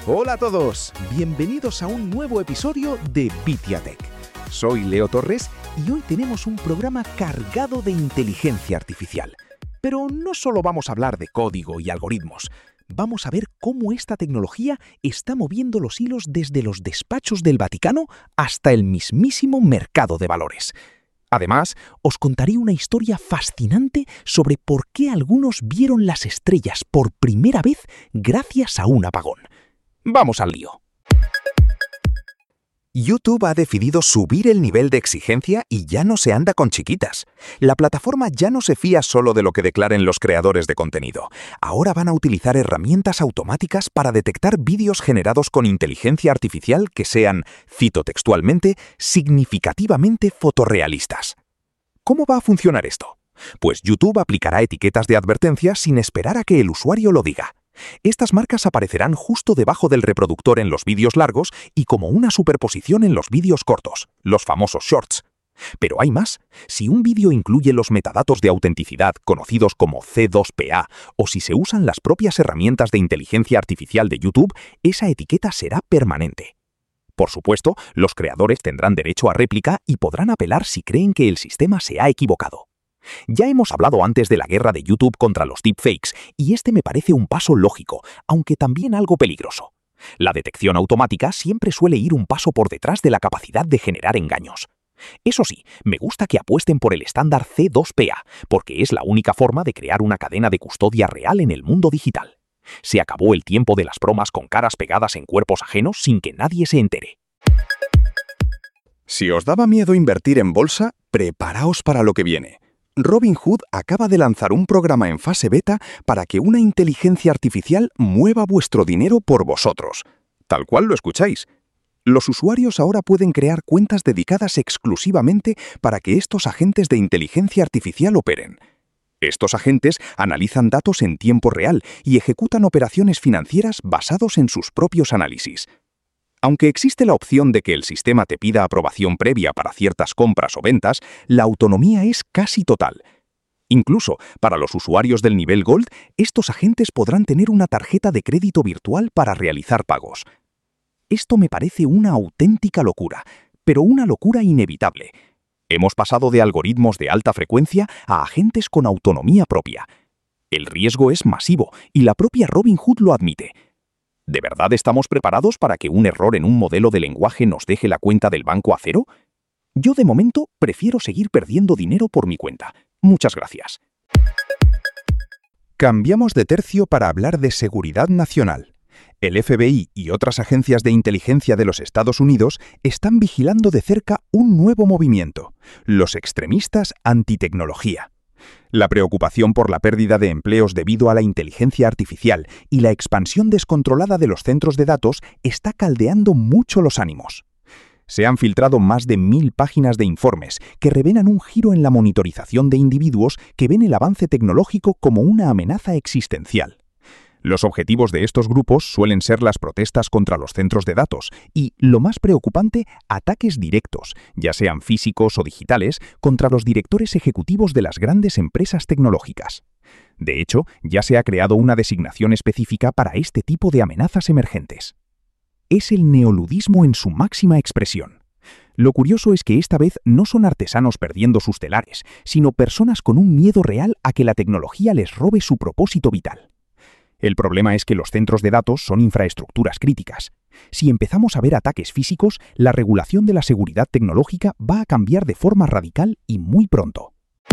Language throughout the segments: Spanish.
Hola a todos, bienvenidos a un nuevo episodio de Bitiatech. Soy Leo Torres y hoy tenemos un programa cargado de inteligencia artificial. Pero no solo vamos a hablar de código y algoritmos, vamos a ver cómo esta tecnología está moviendo los hilos desde los despachos del Vaticano hasta el mismísimo mercado de valores. Además, os contaré una historia fascinante sobre por qué algunos vieron las estrellas por primera vez gracias a un apagón. ¡Vamos al lío! YouTube ha decidido subir el nivel de exigencia y ya no se anda con chiquitas. La plataforma ya no se fía solo de lo que declaren los creadores de contenido. Ahora van a utilizar herramientas automáticas para detectar vídeos generados con inteligencia artificial que sean, cito textualmente, significativamente fotorrealistas. ¿Cómo va a funcionar esto? Pues YouTube aplicará etiquetas de advertencia sin esperar a que el usuario lo diga. Estas marcas aparecerán justo debajo del reproductor en los vídeos largos y como una superposición en los vídeos cortos, los famosos shorts. Pero hay más. Si un vídeo incluye los metadatos de autenticidad conocidos como C2PA o si se usan las propias herramientas de inteligencia artificial de YouTube, esa etiqueta será permanente. Por supuesto, los creadores tendrán derecho a réplica y podrán apelar si creen que el sistema se ha equivocado. Ya hemos hablado antes de la guerra de YouTube contra los deepfakes, y este me parece un paso lógico, aunque también algo peligroso. La detección automática siempre suele ir un paso por detrás de la capacidad de generar engaños. Eso sí, me gusta que apuesten por el estándar C2PA, porque es la única forma de crear una cadena de custodia real en el mundo digital. Se acabó el tiempo de las bromas con caras pegadas en cuerpos ajenos sin que nadie se entere. Si os daba miedo invertir en bolsa, preparaos para lo que viene. Robinhood acaba de lanzar un programa en fase beta para que una inteligencia artificial mueva vuestro dinero por vosotros. Tal cual lo escucháis. Los usuarios ahora pueden crear cuentas dedicadas exclusivamente para que estos agentes de inteligencia artificial operen. Estos agentes analizan datos en tiempo real y ejecutan operaciones financieras basados en sus propios análisis. Aunque existe la opción de que el sistema te pida aprobación previa para ciertas compras o ventas, la autonomía es casi total. Incluso, para los usuarios del nivel Gold, estos agentes podrán tener una tarjeta de crédito virtual para realizar pagos. Esto me parece una auténtica locura, pero una locura inevitable. Hemos pasado de algoritmos de alta frecuencia a agentes con autonomía propia. El riesgo es masivo y la propia Robinhood lo admite. ¿De verdad estamos preparados para que un error en un modelo de lenguaje nos deje la cuenta del banco a cero? Yo de momento prefiero seguir perdiendo dinero por mi cuenta. Muchas gracias. Cambiamos de tercio para hablar de seguridad nacional. El FBI y otras agencias de inteligencia de los Estados Unidos están vigilando de cerca un nuevo movimiento: los extremistas antitecnología. La preocupación por la pérdida de empleos debido a la inteligencia artificial y la expansión descontrolada de los centros de datos está caldeando mucho los ánimos. Se han filtrado más de 1000 páginas de informes que revelan un giro en la monitorización de individuos que ven el avance tecnológico como una amenaza existencial. Los objetivos de estos grupos suelen ser las protestas contra los centros de datos y, lo más preocupante, ataques directos, ya sean físicos o digitales, contra los directores ejecutivos de las grandes empresas tecnológicas. De hecho, ya se ha creado una designación específica para este tipo de amenazas emergentes. Es el neoludismo en su máxima expresión. Lo curioso es que esta vez no son artesanos perdiendo sus telares, sino personas con un miedo real a que la tecnología les robe su propósito vital. El problema es que los centros de datos son infraestructuras críticas. Si empezamos a ver ataques físicos, la regulación de la seguridad tecnológica va a cambiar de forma radical y muy pronto.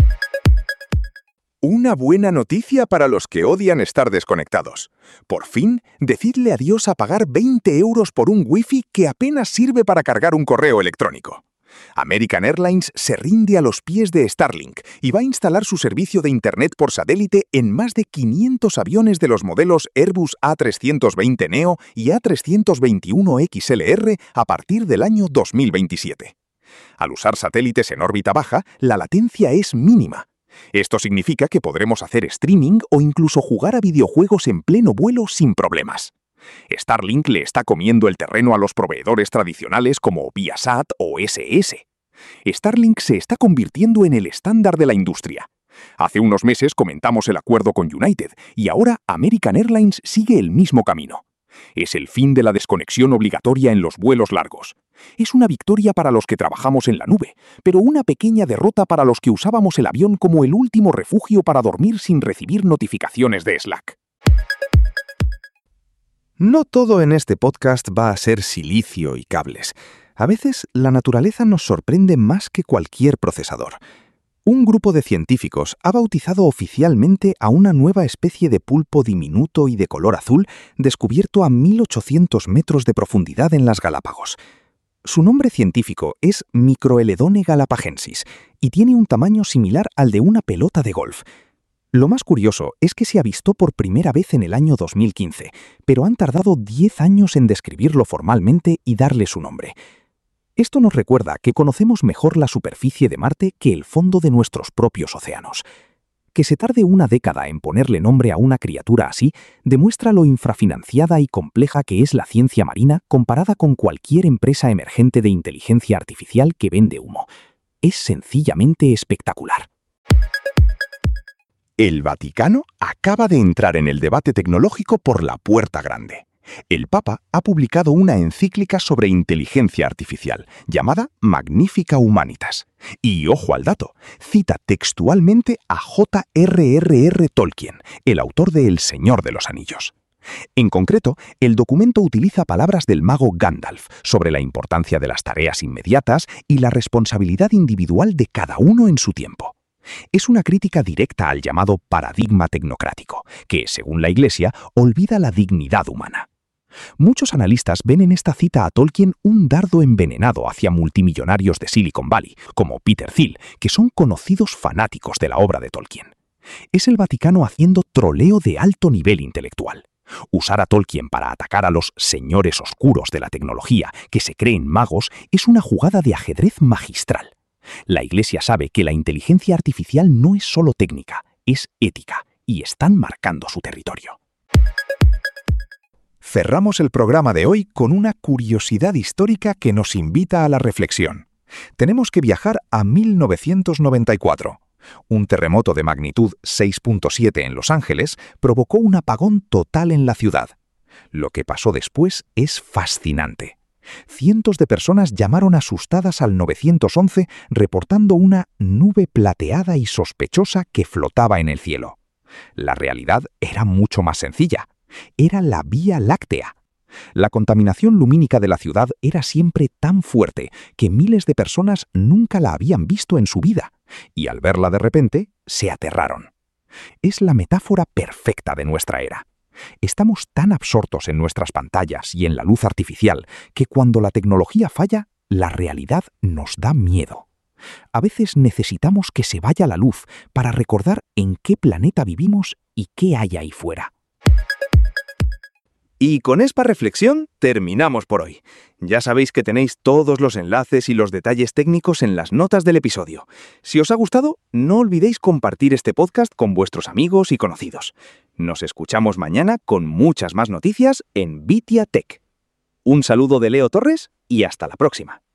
Una buena noticia para los que odian estar desconectados. Por fin, decidle adiós a pagar 20 euros por un Wi-Fi que apenas sirve para cargar un correo electrónico. American Airlines se rinde a los pies de Starlink y va a instalar su servicio de Internet por satélite en más de 500 aviones de los modelos Airbus A320neo y A321XLR a partir del año 2027. Al usar satélites en órbita baja, la latencia es mínima. Esto significa que podremos hacer streaming o incluso jugar a videojuegos en pleno vuelo sin problemas. Starlink le está comiendo el terreno a los proveedores tradicionales como Viasat o SS. Starlink se está convirtiendo en el estándar de la industria. Hace unos meses comentamos el acuerdo con United y ahora American Airlines sigue el mismo camino. Es el fin de la desconexión obligatoria en los vuelos largos. Es una victoria para los que trabajamos en la nube, pero una pequeña derrota para los que usábamos el avión como el último refugio para dormir sin recibir notificaciones de Slack. No todo en este podcast va a ser silicio y cables. A veces la naturaleza nos sorprende más que cualquier procesador. Un grupo de científicos ha bautizado oficialmente a una nueva especie de pulpo diminuto y de color azul descubierto a 1800 metros de profundidad en las Galápagos. Su nombre científico es Microeledone galapagensis y tiene un tamaño similar al de una pelota de golf. Lo más curioso es que se avistó por primera vez en el año 2015, pero han tardado 10 años en describirlo formalmente y darle su nombre. Esto nos recuerda que conocemos mejor la superficie de Marte que el fondo de nuestros propios océanos. Que se tarde una década en ponerle nombre a una criatura así demuestra lo infrafinanciada y compleja que es la ciencia marina comparada con cualquier empresa emergente de inteligencia artificial que vende humo. Es sencillamente espectacular. El Vaticano acaba de entrar en el debate tecnológico por la puerta grande. El Papa ha publicado una encíclica sobre inteligencia artificial, llamada Magnificat Humanitas. Y ojo al dato, cita textualmente a J.R.R.R. Tolkien, el autor de El Señor de los Anillos. En concreto, el documento utiliza palabras del mago Gandalf sobre la importancia de las tareas inmediatas y la responsabilidad individual de cada uno en su tiempo. Es una crítica directa al llamado paradigma tecnocrático, que, según la Iglesia, olvida la dignidad humana. Muchos analistas ven en esta cita a Tolkien un dardo envenenado hacia multimillonarios de Silicon Valley, como Peter Thiel, que son conocidos fanáticos de la obra de Tolkien. Es el Vaticano haciendo troleo de alto nivel intelectual. Usar a Tolkien para atacar a los señores oscuros de la tecnología, que se creen magos, es una jugada de ajedrez magistral. La Iglesia sabe que la inteligencia artificial no es solo técnica, es ética, y están marcando su territorio. Cerramos el programa de hoy con una curiosidad histórica que nos invita a la reflexión. Tenemos que viajar a 1994. Un terremoto de magnitud 6.7 en Los Ángeles provocó un apagón total en la ciudad. Lo que pasó después es fascinante. Cientos de personas llamaron asustadas al 911 reportando una nube plateada y sospechosa que flotaba en el cielo. La realidad era mucho más sencilla. Era la Vía Láctea. La contaminación lumínica de la ciudad era siempre tan fuerte que miles de personas nunca la habían visto en su vida, y al verla de repente, se aterraron. Es la metáfora perfecta de nuestra era. Estamos tan absortos en nuestras pantallas y en la luz artificial que cuando la tecnología falla, la realidad nos da miedo. A veces necesitamos que se vaya la luz para recordar en qué planeta vivimos y qué hay ahí fuera. Y con esta reflexión terminamos por hoy. Ya sabéis que tenéis todos los enlaces y los detalles técnicos en las notas del episodio. Si os ha gustado, no olvidéis compartir este podcast con vuestros amigos y conocidos. Nos escuchamos mañana con muchas más noticias en Vitia Tech. Un saludo de Leo Torres y hasta la próxima.